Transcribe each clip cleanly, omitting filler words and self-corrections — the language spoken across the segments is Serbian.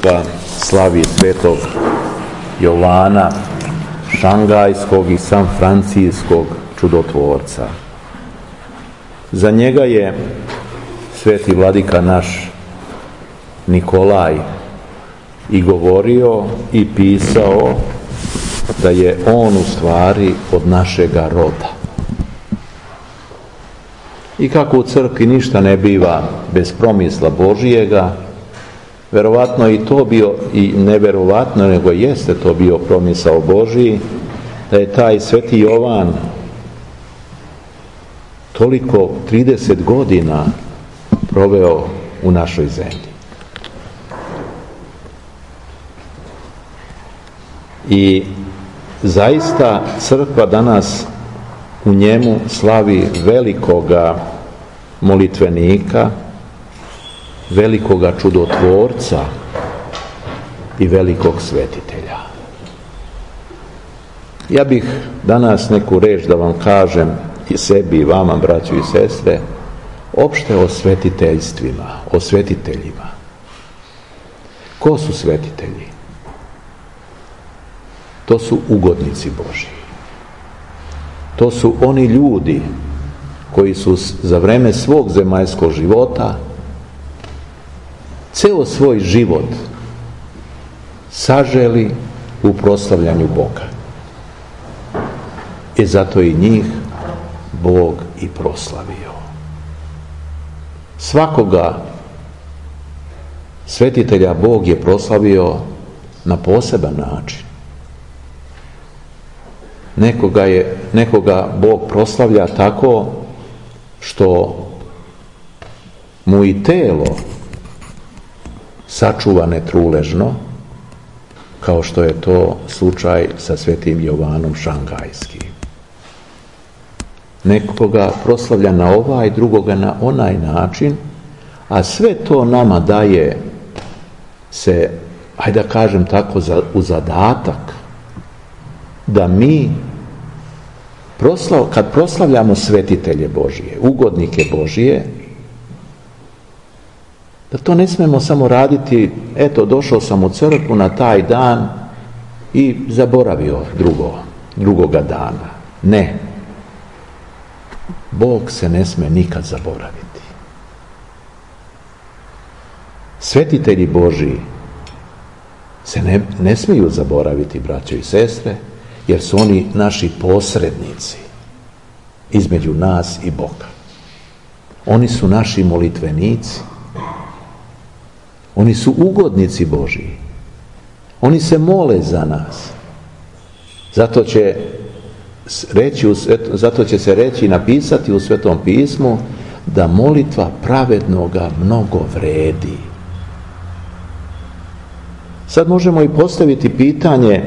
crkva slavi svetog Jovana Šangajskog i San Francijskog čudotvorca. Za njega je sveti vladika naš Nikolaj i govorio i pisao da je on u stvari od našega roda. I kako u crkvi ništa ne biva bez promisla Božijega, verovatno i to bio, i neverovatno, nego jeste to bio promisao Božiji, da je taj sveti Jovan toliko 30 godina proveo u našoj zemlji. I zaista crkva danas u njemu slavi velikoga molitvenika, velikoga čudotvorca i velikog svetitelja. Ja bih danas neku reč da vam kažem i sebi i vama, braćo i sestre, opšte o svetiteljstvima, o svetiteljima. Ko su svetitelji? To su ugodnici Božji. To su oni ljudi koji su za vreme svog zemaljskog života ceo svoj život saželi u proslavljanju Boga. I zato i njih Bog i proslavio. Svakoga svetitelja Bog je proslavio na poseban način. Nekoga Bog proslavlja tako što mu i telo sačuva netruležno, kao što je to slučaj sa svetim Jovanom Šangajskim. Nekoga proslavlja na ovaj, drugoga na onaj način, a sve to nama daje se, hajde da kažem tako, u zadatak da mi kad proslavljamo svetitelje Božije, ugodnike Božije, da to ne smemo samo raditi, eto, došao sam u crkvu na taj dan i zaboravio drugoga dana. Ne. Bog se ne sme nikad zaboraviti. Svetitelji Božiji se ne smiju zaboraviti, braćo i sestre, jer su oni naši posrednici između nas i Boga. Oni su naši molitvenici. Oni su ugodnici Božiji. Oni se mole za nas. Zato će se reći i napisati u Svetom pismu da molitva pravednoga mnogo vredi. Sad možemo i postaviti pitanje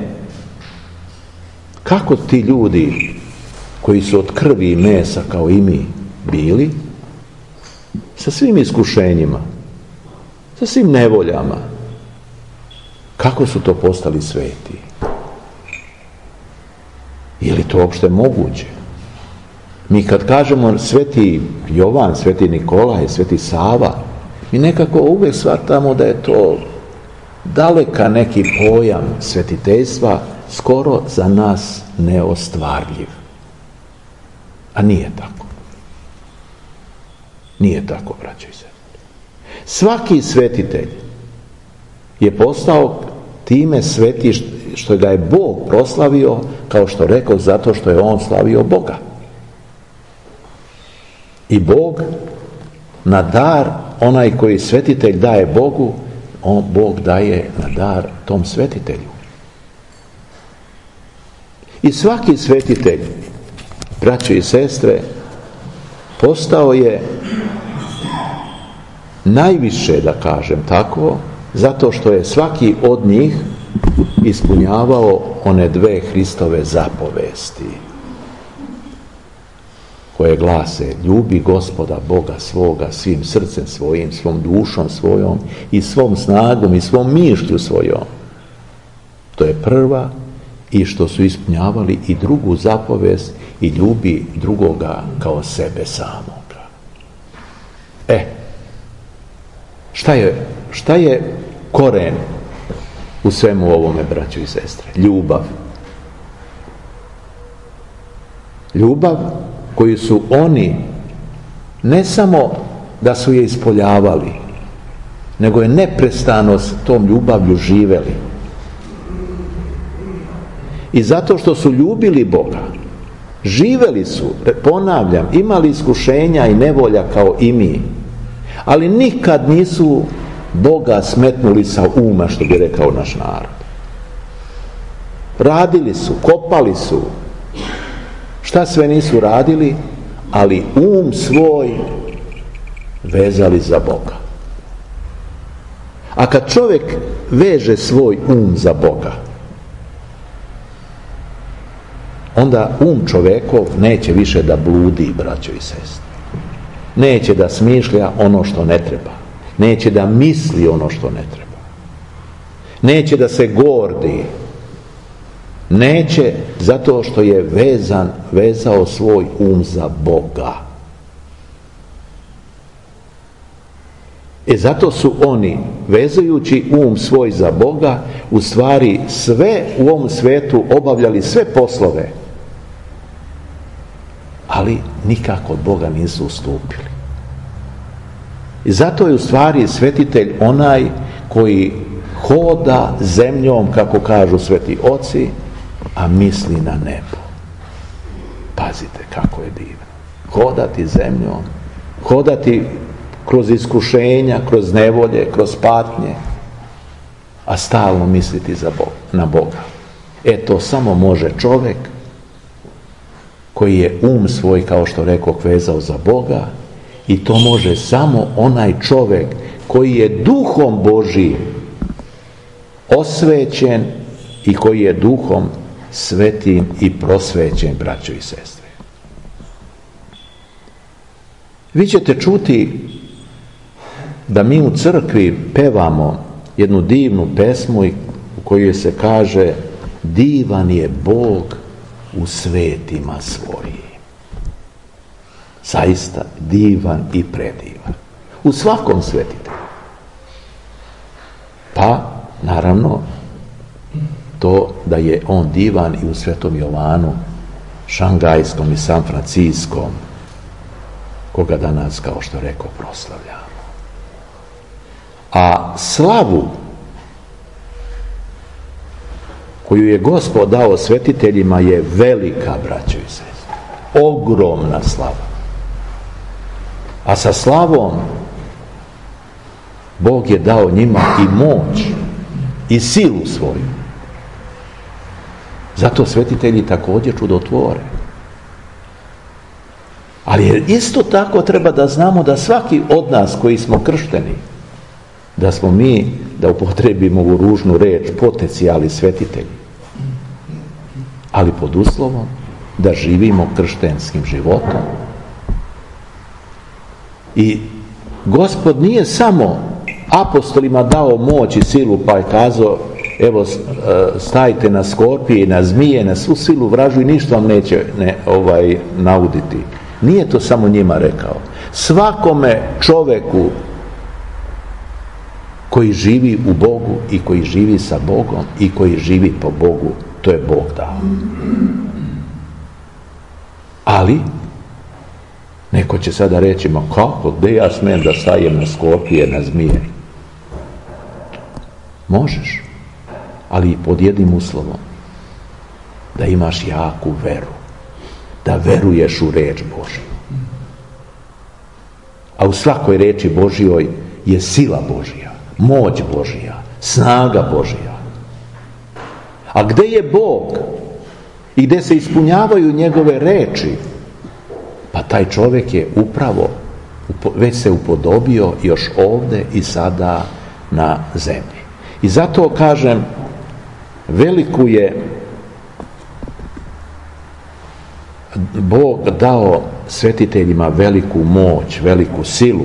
kako ti ljudi koji su od krvi i mesa kao i mi bili, sa svim iskušenjima, sa svim nevoljama, kako su to postali sveti? Je li to uopšte moguće? Mi kad kažemo sveti Jovan, sveti Nikolaj, sveti Sava, mi nekako uvijek shvatamo da je to daleka neki pojam svetiteljstva, skoro za nas neostvarljiv. A nije tako. Nije tako, braćo i sestre. Svaki svetitelj je postao time sveti što ga je Bog proslavio, kao što rekao, zato što je on slavio Boga. I Bog na dar, onaj koji svetitelj daje Bogu, Bog daje na dar tom svetitelju. I svaki svetitelj, braćo i sestre, postao je najviše, da kažem tako, zato što je svaki od njih ispunjavao one dve Hristove zapovesti, koje glase: ljubi Gospoda Boga svoga svim srcem svojim, svom dušom svojom i svom snagom i svom mišlju svojom. To je prva, i što su ispunjavali i drugu zapovest: i ljubi drugoga kao sebe samoga. Šta je koren u svemu ovome, braćo i sestre? Ljubav. Ljubav koju su oni ne samo da su je ispoljavali, nego je neprestano s tom ljubavlju živeli. I zato što su ljubili Boga, živeli su, ponavljam, imali iskušenja i nevolja kao i mi, ali nikad nisu Boga smetnuli sa uma, što bi rekao naš narod. Radili su, kopali su, šta sve nisu radili, ali um svoj vezali za Boga. A kad čovjek veže svoj um za Boga, onda čovjekov neće više da bludi, braćo i sestre. Neće da smišlja ono što ne treba. Neće da misli ono što ne treba. Neće da se gordi. Neće, zato što je vezao svoj um za Boga. Zato su oni, vezajući um svoj za Boga, u stvari sve u ovom svetu obavljali sve poslove, ali nikako od Boga nisu ustupili. I zato je u stvari svetitelj onaj koji hoda zemljom, kako kažu sveti oci, a misli na nebo. Pazite kako je divno. Hodati zemljom, hodati kroz iskušenja, kroz nevolje, kroz patnje, a stalno misliti na Boga. To samo može čovjek koji je um svoj, kao što rekoh, vezao za Boga, i to može samo onaj čovjek koji je duhom Božijim osvećen i koji je duhom svetim i prosvećen, braćo i sestre. Vi ćete čuti da mi u crkvi pevamo jednu divnu pesmu u kojoj se kaže: divan je Bog u svetima svojim. Zaista divan i predivan. U svakom svetitelju. Pa, naravno, to da je on divan i u Svetom Jovanu, Šangajskom i San Franciskom, koga danas, kao što rekao, proslavljamo. A slavu koju je Gospod dao svetiteljima je velika, braćo i sestre. Ogromna slava. A sa slavom Bog je dao njima i moć i silu svoju. Zato svetitelji također čudotvore. Ali isto tako treba da znamo da svaki od nas koji smo kršteni, da smo mi, da upotrebimo ovu ružnu reč, potencijali svetitelji. Ali pod uslovom da živimo krštenskim životom. I Gospod nije samo apostolima dao moć i silu, pa je kazao: evo, stajte na skorpije i na zmije, na svu silu vražu i ništa vam neće nauditi. Nije to samo njima rekao. Svakome čoveku koji živi u Bogu i koji živi sa Bogom i koji živi po Bogu, to je Bog dao. Ali neko će sada reći: ma kako, gdje ja smijem da stajem na skorpije, na zmije? Možeš, ali pod jednim uslovom: da imaš jaku veru, da veruješ u reč Božju. A u svakoj reči Božjoj je sila Božja, moć Božja, snaga Božja. A gdje je Bog i gdje se ispunjavaju njegove reči, pa taj čovjek je upravo već se upodobio još ovdje i sada na zemlji. I zato kažem, veliku je Bog dao svetiteljima veliku moć, veliku silu.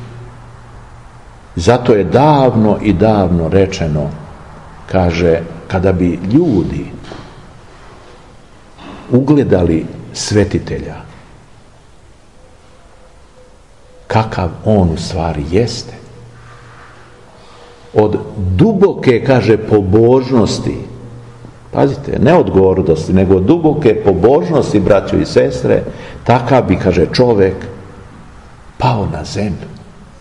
Zato je davno i davno rečeno, kaže, kada bi ljudi ugledali svetitelja, kakav on u stvari jeste, od duboke, kaže, pobožnosti, pazite, ne od gordosti, nego od duboke pobožnosti, braćo i sestre, takav bi, kaže, čovjek pao na zemlju.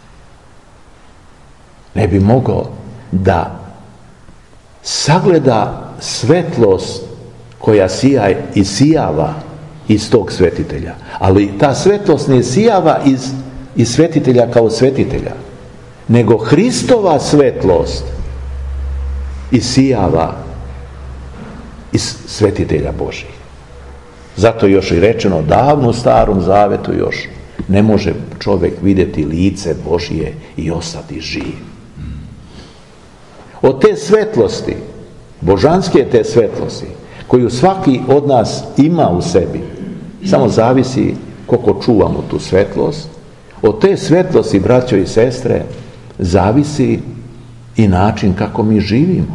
Ne bi mogao da sagleda svetlost koja sija i sijava iz tog svetitelja. Ali ta svetlost ne sijava iz svetitelja kao svetitelja, nego Hristova svetlost isijava iz svetitelja Božih. Zato još i rečeno davno u Starom Zavetu još ne može čovjek vidjeti lice Božije i ostati živ. Od te svetlosti, božanske te svetlosti, koju svaki od nas ima u sebi, samo zavisi koliko čuvamo tu svetlost. Od te svetlosti, braćo i sestre, zavisi i način kako mi živimo.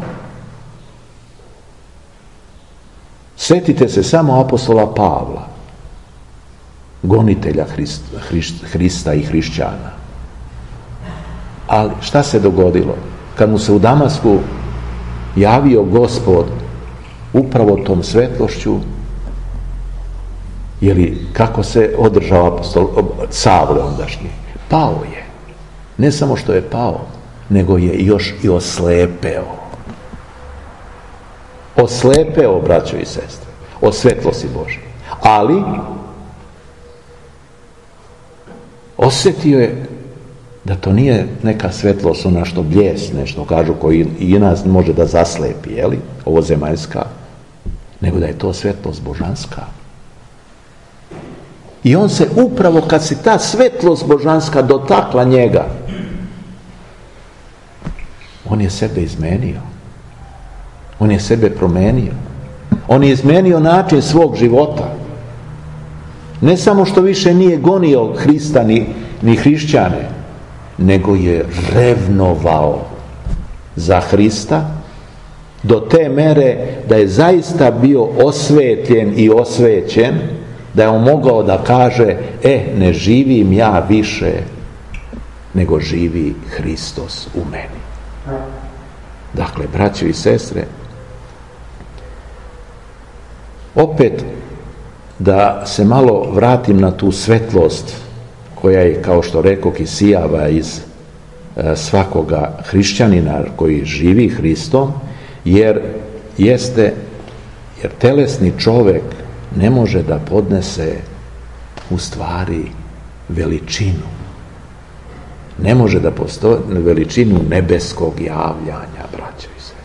Sjetite se samo apostola Pavla, gonitelja Hrista i hrišćana. Ali šta se dogodilo? Kad mu se u Damasku javio Gospod upravo tom svetlošću, jer kako se održao apostol Savle ondašnji? Pao je. Ne samo što je pao, nego je još i oslepeo. Oslepeo, braćo i sestre, od svetlosti Božje. Ali osjetio je da to nije neka svetlost, ona što bljesne, što kažu, koji i nas može da zaslepi, jeli, ovo zemaljska, nego da je to svetlost božanska. I on se upravo, kad se ta svetlost božanska dotakla njega, on je sebe izmenio. On je sebe promenio. On je izmenio način svog života. Ne samo što više nije gonio Hrista ni hrišćane, nego je revnovao za Hrista do te mere da je zaista bio osvetljen i osvećen, da je on mogao da kaže: ne živim ja više, nego živi Hristos u meni. Dakle, braćo i sestre, opet da se malo vratim na tu svetlost koja je, kao što rekoh, isijava iz svakoga hrišćanina koji živi Hristom, jer telesni čovjek ne može da podnese u stvari veličinu. Ne može da postoji veličinu nebeskog javljanja, braćo i sestre.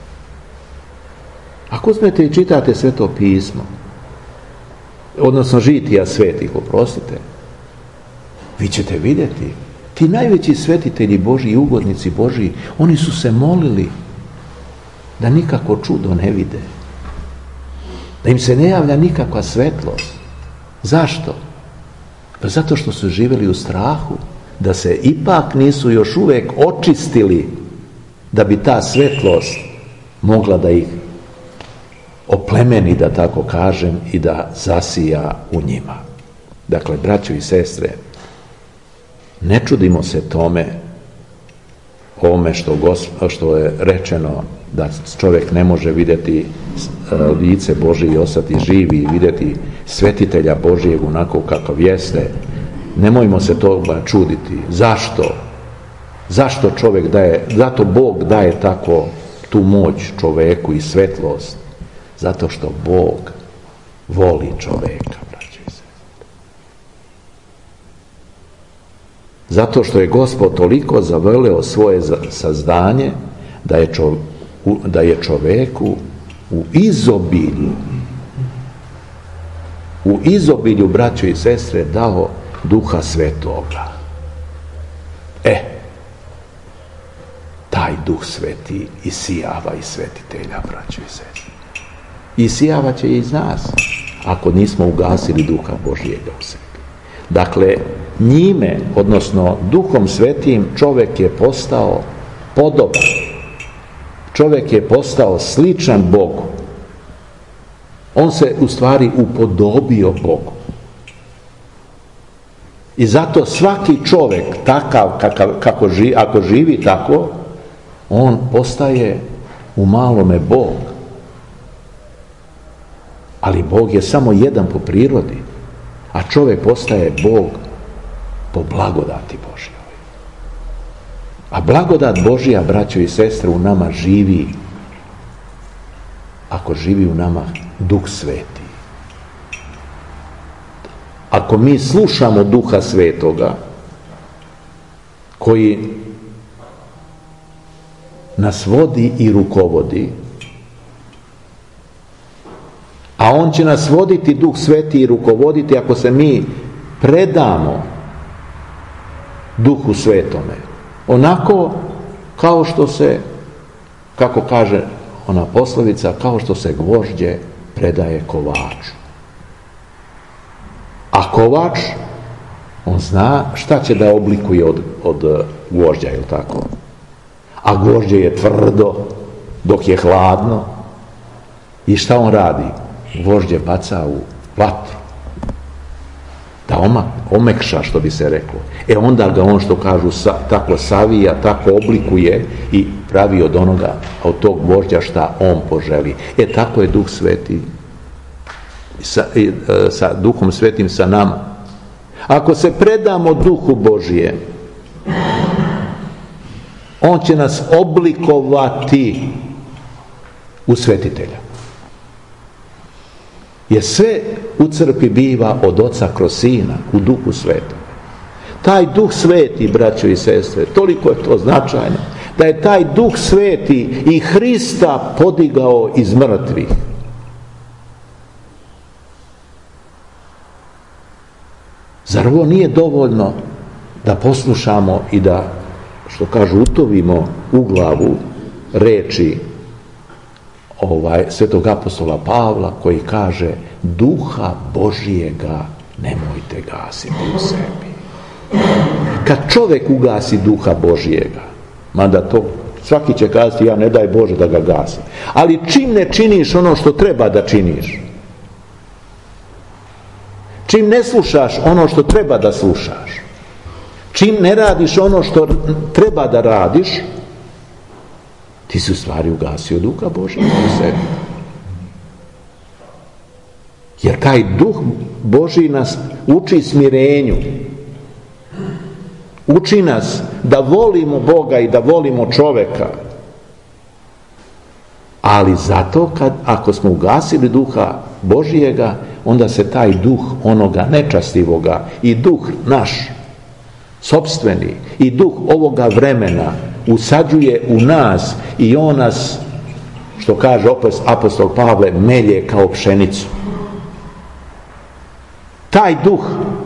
Ako uzmete i čitate Sveto pismo, odnosno žitija svetih, oprostite, vi ćete vidjeti, ti najveći svetitelji Božji i ugodnici Božji, oni su se molili da nikako čudo ne vide, da im se ne javlja nikakva svetlost. Zašto? Pa zato što su živjeli u strahu, da se ipak nisu još uvijek očistili, da bi ta svetlost mogla da ih oplemeni, da tako kažem, i da zasija u njima. Dakle, braćo i sestre, ne čudimo se ovome što je rečeno, da čovjek ne može vidjeti lice Božije i ostati živi i vidjeti svetitelja Božijeg onako kakav jeste. Nemojmo se toga čuditi. Zašto? Zašto čovjek daje? Zato Bog daje tako tu moć čovjeku i svetlost. Zato što Bog voli čovjeka, braćo i sestre. Zato što je Gospod toliko zavoleo svoje sazdanje da je čovjeku u izobilju, braćo i sestre, dao Duha Svetoga. Taj Duh Sveti isijava iz svetitelja, braćo i sestre. Isijava će i iz nas, ako nismo ugasili Duha Božijega u sebi. Dakle, njime, odnosno Duhom Svetim, čovjek je postao podoban. Čovjek je postao sličan Bogu. On se u stvari upodobio Bogu. I zato svaki čovjek takav, ako živi tako, On postaje u malome Bog. Ali Bog je samo jedan po prirodi, a čovjek postaje Bog po blagodati Božjoj. A blagodat Božja, braćo i sestre, u nama živi ako živi u nama Duh Sveti. Ako mi slušamo Duha Svetoga, koji nas vodi i rukovodi, a on će nas voditi, Duh Sveti, i rukovoditi ako se mi predamo Duhu Svetome. Onako kao što se, kako kaže ona poslovica, kao što se gvožđe predaje kovaču. A kovač, on zna šta će da oblikuje od gvožđa, je li tako? A gvožđe je tvrdo dok je hladno. I šta on radi? Gvožđe baca u vatru. Da omekša, što bi se reklo. Onda ga on, što kažu, tako savija, tako oblikuje i pravi od tog gvožđa šta on poželi. Tako je Duh Sveti sa Duhom Svetim sa nama. Ako se predamo Duhu Božije, on će nas oblikovati u svetitelja. Jer sve u crkvi biva od Oca kroz Sina, u Duhu Svetom. Taj Duh Sveti, braćo i sestre, toliko je to značajno, da je taj Duh Sveti i Hrista podigao iz mrtvih. Zar ovo nije dovoljno da poslušamo i da, što kažu, utovimo u glavu reči svetog apostola Pavla, koji kaže: Duha Božijega nemojte gasiti u sebi. Kad čovjek ugasi Duha Božijega, mada to svaki će kazati: ja ne daj Bože da ga gasi, ali čim ne činiš ono što treba da činiš, čim ne slušaš ono što treba da slušaš, čim ne radiš ono što treba da radiš, ti si u stvari ugasio Duha Božjega u sebi. Jer taj Duh Božji nas uči smirenju. Uči nas da volimo Boga i da volimo čoveka. Ali zato ako smo ugasili Duha Božjega, onda se taj duh onoga nečastivoga i duh naš sopstveni i duh ovoga vremena usađuje u nas i on nas, što kaže apostol Pavle, melje kao pšenicu. Taj duh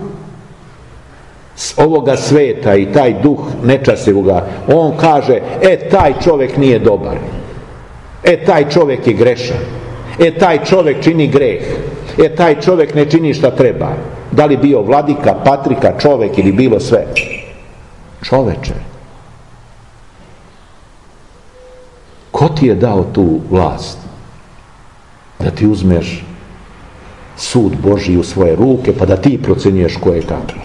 ovoga sveta i taj duh nečastivoga, on kaže: taj čovjek nije dobar, taj čovjek je grešan, taj čovjek čini greh, taj čovjek ne čini šta treba. Da li bio vladika, patrika, čovjek ili bilo sve. Čoveče, ko ti je dao tu vlast da ti uzmeš sud Božji u svoje ruke pa da ti procjenjuješ ko je kakav?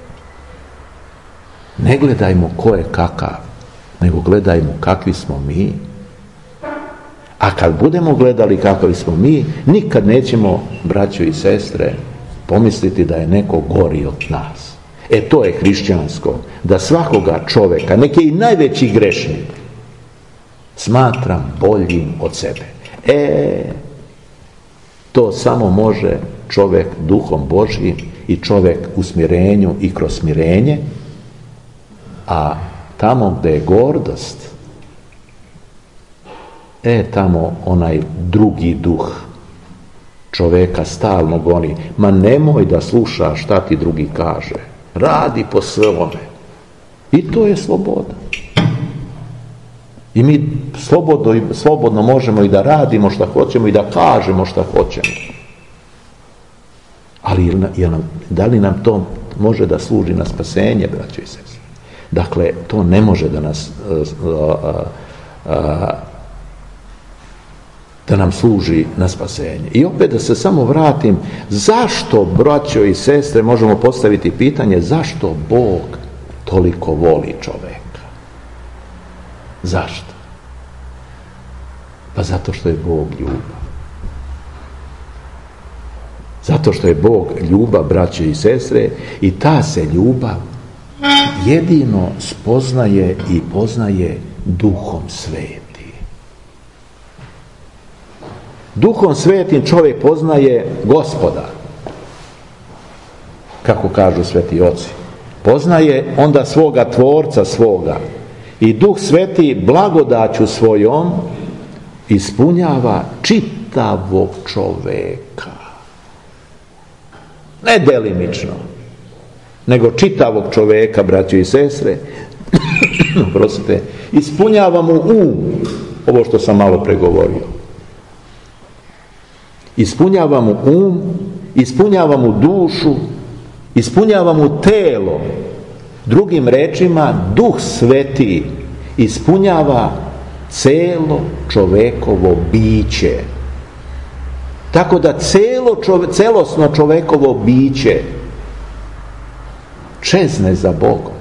Ne gledajmo ko je kakav, nego gledajmo kakvi smo mi. A kad budemo gledali kakvi smo mi, nikad nećemo, braćo i sestre, pomisliti da je neko gori od nas. To je hrišćansko, da svakoga čoveka, neki i najveći grešnik, smatram boljim od sebe. To samo može čovjek Duhom Božjim i čovjek u smirenju i kroz smirenje, a tamo gdje je gordost, tamo onaj drugi duh čovjeka stalno goni: ma nemoj da slušaš šta ti drugi kaže, radi po svome. I to je sloboda. I mi slobodno možemo i da radimo šta hoćemo i da kažemo šta hoćemo. Ali da li nam to može da služi na spasenje, braćo i sestre? Dakle, to ne može da nas da nam služi na spasenje. I opet da se samo vratim, zašto, braćo i sestre, možemo postaviti pitanje, zašto Bog toliko voli čoveka? Zašto? Pa zato što je Bog ljubav. Zato što je Bog ljubav, braće i sestre, i ta se ljubav jedino spoznaje i poznaje Duhom Svetim. Duhom Svetim čovjek poznaje Gospoda, kako kažu sveti oci. Poznaje onda svoga Tvorca svoga. I Duh Sveti blagodaću svojom ispunjava čitavog čoveka. Ne delimično, nego čitavog čoveka, braćo i sestre, prosite, ispunjava mu ovo što sam malo pregovorio. Ispunjava mu ispunjava mu dušu, ispunjava mu telo. Drugim rečima, Duh Sveti ispunjava celo čovekovo biće. Tako da celosno čovekovo biće čezne za Bogom.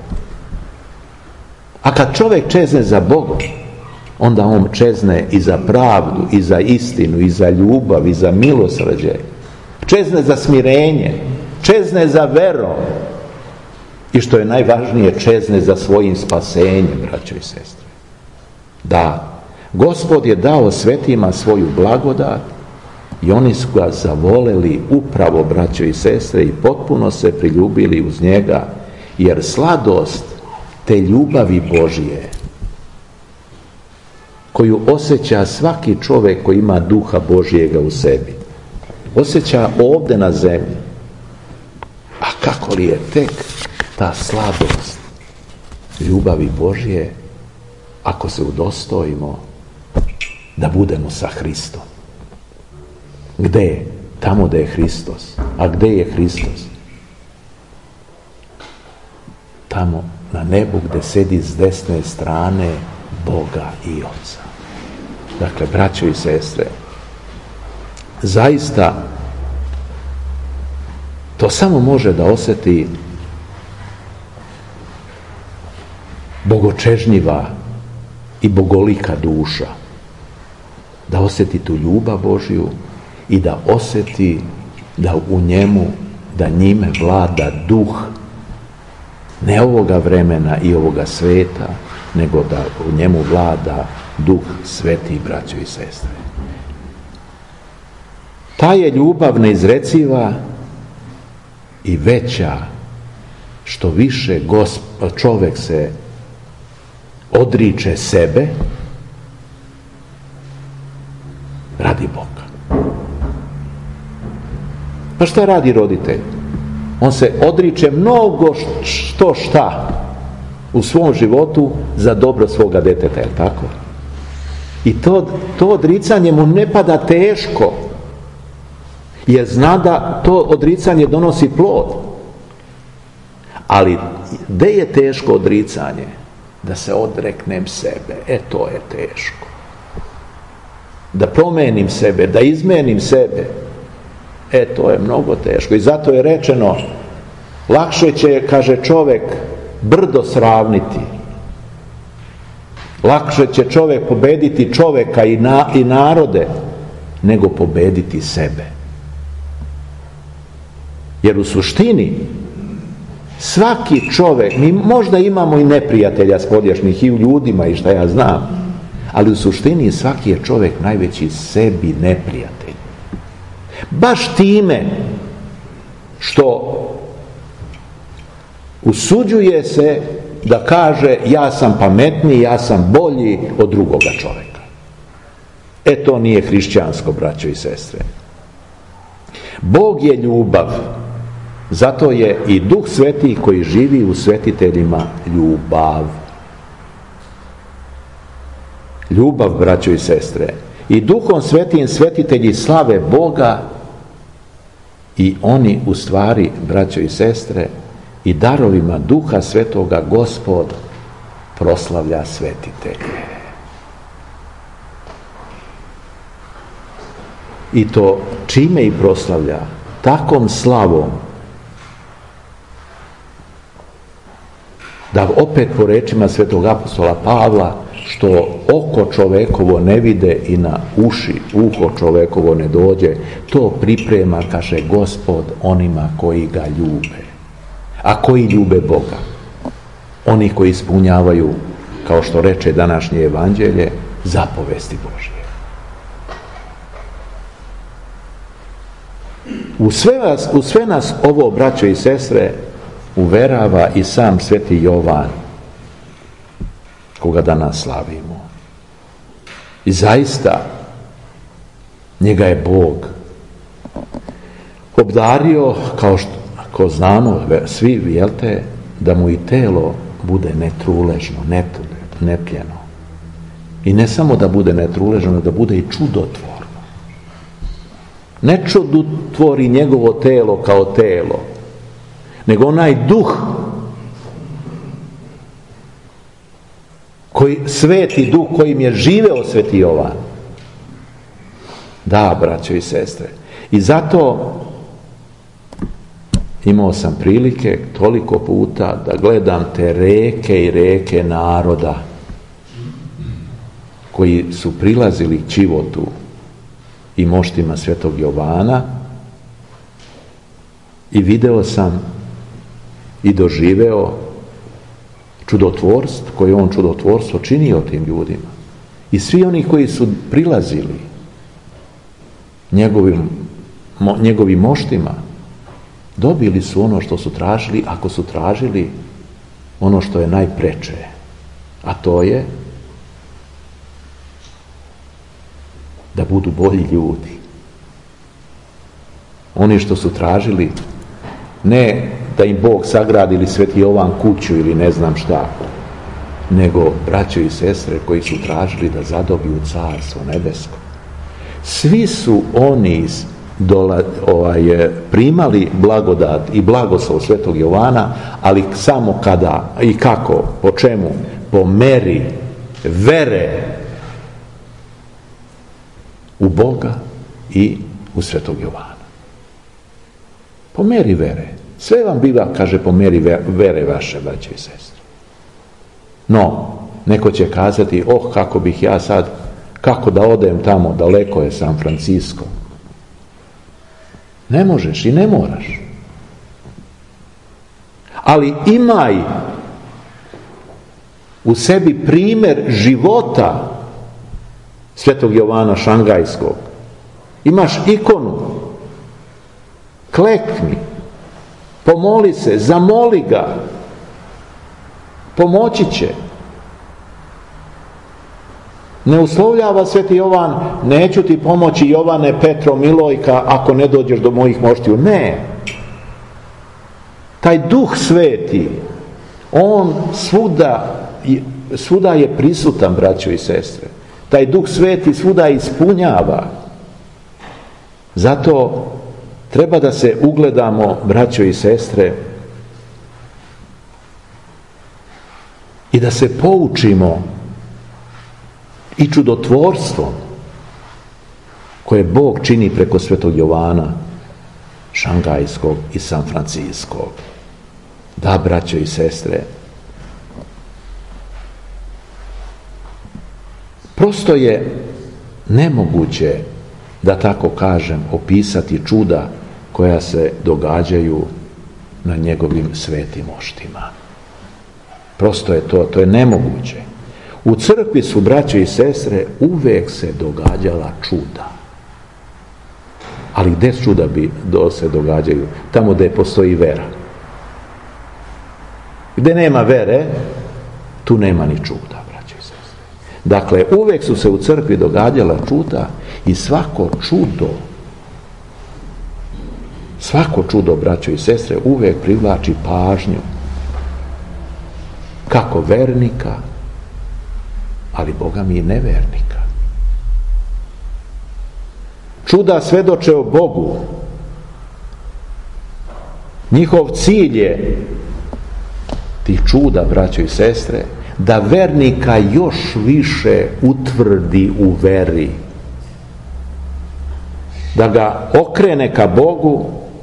A kad čovjek čezne za Bogom, onda on čezne i za pravdu, i za istinu, i za ljubav, i za milosrđe. Čezne za smirenje, čezne za verom. I što je najvažnije, čezne za svojim spasenjem, braćo i sestre. Da, Gospod je dao svetima svoju blagodat i oni su ga zavoleli upravo, braćo i sestre, i potpuno se priljubili uz njega, jer sladost te ljubavi Božije, koju osjeća svaki čovjek koji ima Duha Božijega u sebi, osjeća ovdje na zemlji. A kako li je tek ta sladost ljubavi Božije ako se udostojimo da budemo sa Hristom. Gde? Tamo gde je Hristos. A gde je Hristos? Tamo na nebu gde sedi s desne strane Boga i Oca. Dakle, braćo i sestre, zaista to samo može da osjeti bogočežnjiva i bogolika duša, da osjeti tu ljubav Božju i da osjeti da u njemu, da njime vlada duh ne ovoga vremena i ovoga sveta, nego da u njemu vlada Duh Sveti, braćo i sestre. Ta je ljubav neizreciva i veća što više čovjek se odriče sebe radi Boga. Pa šta radi roditelj? On se odriče mnogo šta u svom životu za dobro svoga deteta, je li tako? I to odricanje mu ne pada teško, jer zna da to odricanje donosi plod. Ali gde je teško odricanje? Da se odreknem sebe. To je teško. Da promenim sebe, da izmenim sebe. To je mnogo teško. I zato je rečeno, lakše će, kaže čovjek, brdo sravniti. Lakše će čovjek pobediti čovjeka i narode, nego pobediti sebe. Jer u suštini svaki čovjek, mi možda imamo i neprijatelja spoljašnjih i u ljudima i šta ja znam, ali u suštini svaki je čovjek najveći sebi neprijatelj. Baš time što usuđuje se da kaže ja sam pametniji, ja sam bolji od drugoga čovjeka. To nije hrišćansko, braćo i sestre. Bog je ljubav. Zato je i Duh Sveti koji živi u svetiteljima ljubav. Ljubav, braćo i sestre. I Duhom Svetim svetitelji slave Boga i oni u stvari, braćo i sestre, i darovima Duha Svetoga Gospod proslavlja svetitelje. I to čime ih proslavlja? Takom slavom da opet po rečima svetog apostola Pavla što oko čovekovo ne vide i na uho čovekovo ne dođe, to priprema, kaže Gospod, onima koji ga ljube. A koji ljube Boga? Oni koji ispunjavaju, kao što reče današnje evanđelje, zapovesti Božje. U sve nas ovo, braćo i sestre, uverava i sam sveti Jovan, koga danas slavimo. I zaista, njega je Bog obdario, kao što znamo svi, vjelte, da mu i telo bude netruležno, nepljeno. I ne samo da bude netruležno, da bude i čudotvorno. Ne čudotvori njegovo telo kao telo, nego onaj duh sveti duh kojim je živeo sveti Jovan. Da, braćo i sestre. I zato imao sam prilike toliko puta da gledam te reke i reke naroda koji su prilazili ćivotu i moštima svetog Jovana, i video sam i doživeo čudotvorstvo, koje on čudotvorstvo činio tim ljudima. I svi oni koji su prilazili njegovim moštima, dobili su ono što su tražili, ako su tražili ono što je najpreče, a to je da budu bolji ljudi. Oni što su tražili, ne da im Bog sagradi ili sveti Jovan kuću ili ne znam šta, nego braćo i sestre koji su tražili da zadobiju carstvo nebesko. Svi su oni primali blagodat i blagoslov svetog Jovana, ali samo kada i kako, po čemu? Po meri vere u Boga i u svetog Jovana. Po meri vere. Sve vam biva, kaže, po meri vere vaše, braće i sestre. No, neko će kazati, kako bih ja sad, kako da odem tamo, daleko je San Francisco. Ne možeš i ne moraš. Ali imaj u sebi primjer života svetog Jovana Šangajskog. Imaš ikonu, klekni, pomoli se, zamoli ga, pomoći će. Ne uslovljava sveti Jovan, neću ti pomoći Jovane, Petro, Milojka, ako ne dođeš do mojih moštiju. Ne. Taj duh sveti, on svuda je prisutan, braćo i sestre. Taj duh sveti svuda ispunjava. Zato treba da se ugledamo, braćo i sestre, i da se poučimo i čudotvorstvom koje Bog čini preko svetog Jovana Šangajskog i San Franciscog. Da, braćo i sestre, prosto je nemoguće, da tako kažem, opisati čuda koja se događaju na njegovim svetim moštima. Prosto je to je nemoguće. U crkvi su, braće i sestre, uvek se događala čuda. Ali gdje čuda se događaju? Tamo gdje postoji vera. Gdje nema vere, tu nema ni čuda, braće i sestre. Dakle, uvek su se u crkvi događala čuda i svako čudo, braćo i sestre, uvek privlači pažnju kako vernika, ali Boga mi i nevernika. Čuda svedoče o Bogu. Njihov cilj je tih čuda, braćo i sestre, da vernika još više utvrdi u veri, da ga okrene ka Bogu,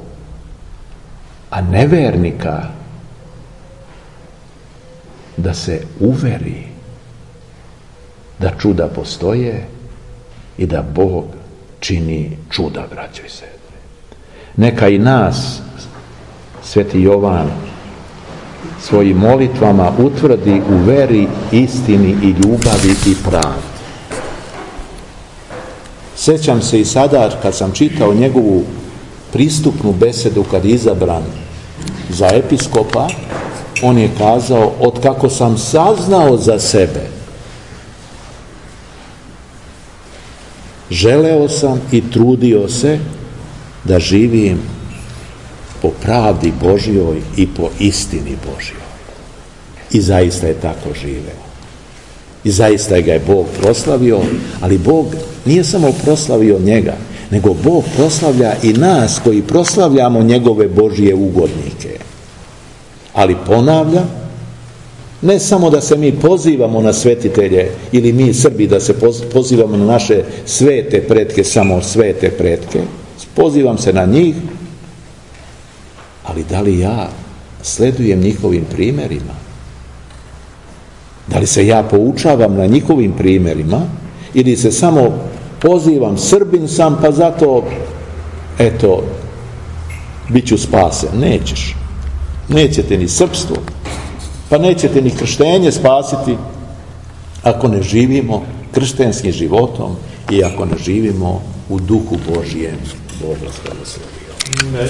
a nevernika da se uveri da čuda postoje i da Bog čini čuda, braćo i sestre. Neka i nas Sveti Jovan svojim molitvama utvrdi u veri, istini i ljubavi i pravdi. Sjećam se i sada kad sam čitao njegovu pristupnu besedu kad je izabran za episkopa, on je kazao: od kako sam saznao za sebe, želeo sam i trudio se da živim po pravdi Božjoj i po istini Božjoj. I zaista je tako živeo. I zaista ga je Bog proslavio, ali Bog nije samo proslavio njega, nego Bog proslavlja i nas koji proslavljamo njegove Božje ugodnike. Ali ponavlja, ne samo da se mi pozivamo na svetitelje ili mi Srbi da se pozivamo na naše svete pretke, samo svete pretke, pozivam se na njih, ali da li ja sledujem njihovim primjerima? Da li se ja poučavam na njihovim primjerima ili se samo pozivam, Srbin sam, pa zato, eto, bit ću spasen? Nećeš. Nećete ni srpstvo, pa nećete ni krštenje spasiti ako ne živimo kršćanskim životom i ako ne živimo u duhu Božjem. Bog vas blagoslovio.